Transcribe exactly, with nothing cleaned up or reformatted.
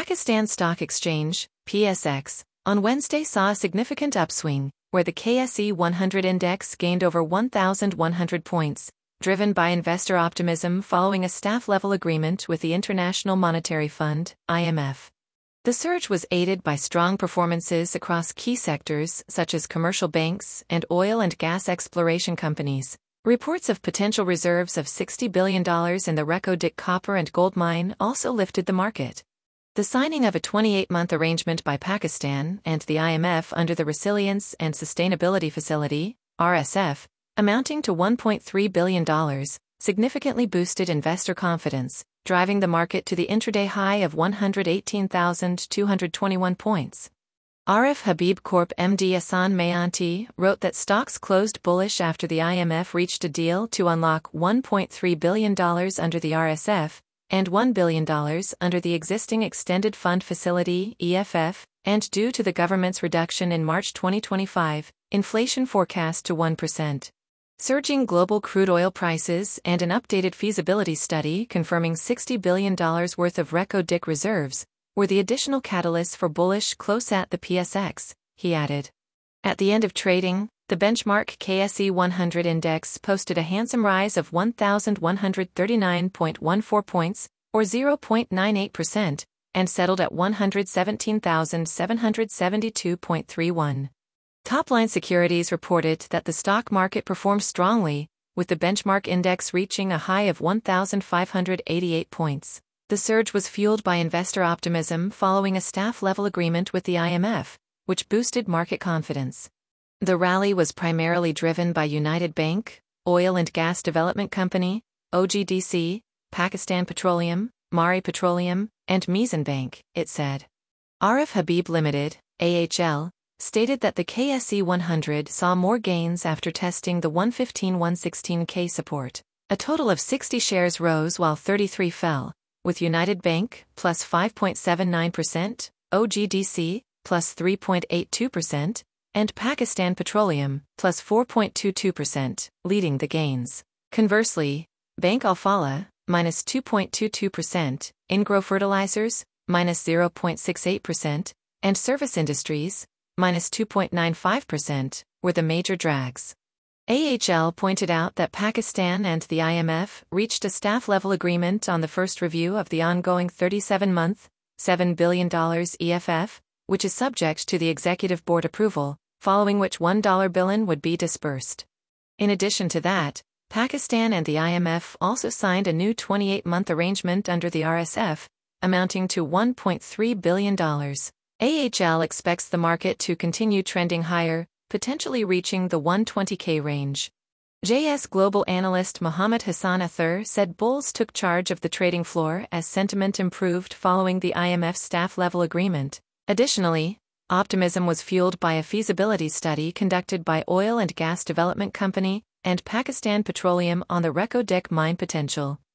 Pakistan Stock Exchange, P S X, on Wednesday saw a significant upswing, where the K S E one hundred index gained over one thousand one hundred points, driven by investor optimism following a staff-level agreement with the International Monetary Fund, I M F. The surge was aided by strong performances across key sectors such as commercial banks and oil and gas exploration companies. Reports of potential reserves of sixty billion dollars in the Reko Diq copper and gold mine also lifted the market. The signing of a twenty-eight month arrangement by Pakistan and the I M F under the Resilience and Sustainability Facility, R S F, amounting to one point three billion dollars, significantly boosted investor confidence, driving the market to the intraday high of one hundred eighteen thousand two hundred twenty-one points. Arif Habib Corp M D Ahsan Mayanti wrote that stocks closed bullish after the I M F reached a deal to unlock one point three billion dollars under the R S F and one billion dollars under the existing Extended Fund Facility E F F, and due to the government's reduction in March twenty twenty-five, inflation forecast to one percent. Surging global crude oil prices and an updated feasibility study confirming sixty billion dollars worth of Reko Diq reserves were the additional catalysts for bullish close at the P S X, he added. At the end of trading, the benchmark K S E one hundred index posted a handsome rise of one thousand one hundred thirty-nine point one four points, or zero point nine eight percent, and settled at one hundred seventeen thousand seven hundred seventy-two point three one. Topline Securities reported that the stock market performed strongly, with the benchmark index reaching a high of one thousand five hundred eighty-eight points. The surge was fueled by investor optimism following a staff-level agreement with the I M F, which boosted market confidence. The rally was primarily driven by United Bank, Oil and Gas Development Company, O G D C, Pakistan Petroleum, Maari Petroleum, and Mizan Bank, it said. Arif Habib Limited, A H L, stated that the K S E one hundred saw more gains after testing the one fifteen to one sixteen K support. A total of sixty shares rose while thirty-three fell, with United Bank, plus five point seven nine percent, O G D C, plus three point eight two percent, and Pakistan Petroleum, plus four point two two percent, leading the gains. Conversely, Bank Alfala, minus two point two two percent, Ingro Fertilizers, minus zero point six eight percent, and Service Industries, minus two point nine five percent, were the major drags. A H L pointed out that Pakistan and the I M F reached a staff-level agreement on the first review of the ongoing thirty-seven month, seven billion dollars E F F, which is subject to the Executive Board approval, following which one dollar billion would be disbursed. In addition to that, Pakistan and the I M F also signed a new twenty-eight month arrangement under the R S F, amounting to one point three billion dollars. A H L expects the market to continue trending higher, potentially reaching the one hundred twenty K range. J S Global analyst Mohammed Hassan Athur said bulls took charge of the trading floor as sentiment improved following the I M F staff-level agreement. Additionally, optimism was fueled by a feasibility study conducted by Oil and Gas Development Company and Pakistan Petroleum on the Reko Diq mine potential.